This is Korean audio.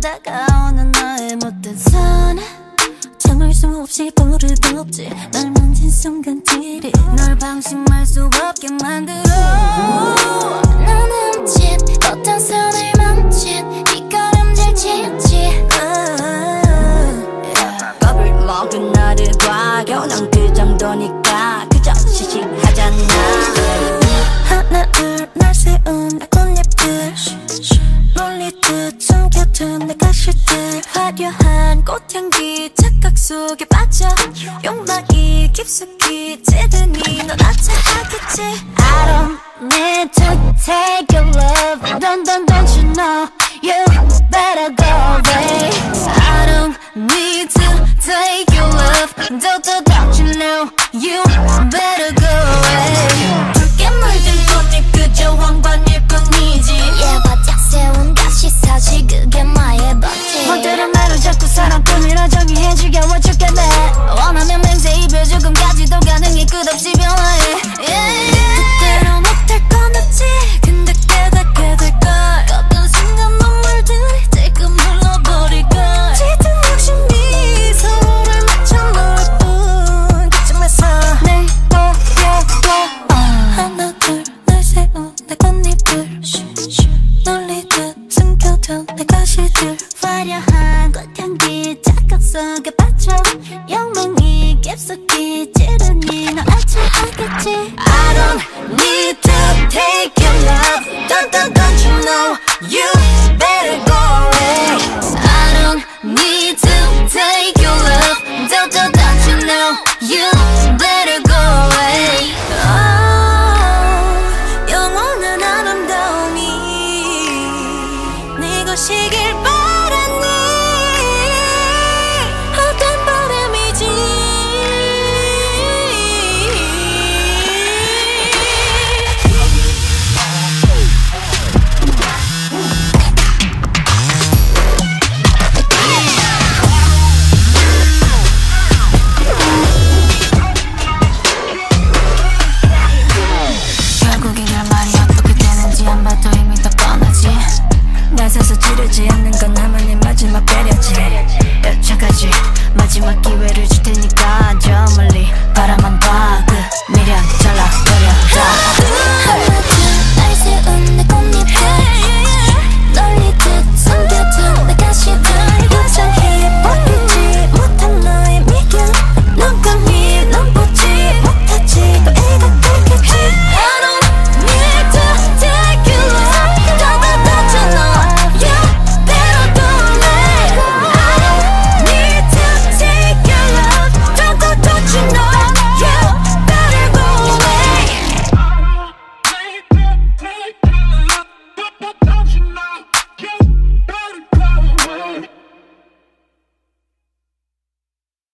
다가오는 너의 못된 손 참을 수 없이 버릇없지 널 만진 순간들이 널 방심할 수 없게 만들어 나는 훔친 어떤 손을 멈춘 이 걸음질 짓지 겁을 먹은 너를 과겨 넌 그 정도니까 그저 시시하잖아 하나둘 날 세운 내 꽃잎들 몰리듯 숨겨둔 내 가시들 화려한 꽃향기 착각 속에 빠져 욕망이 깊숙이 찌드니 넌 아차하겠지 I don't need to take your love don't you know you better go away I don't need to take your love don't you know you better go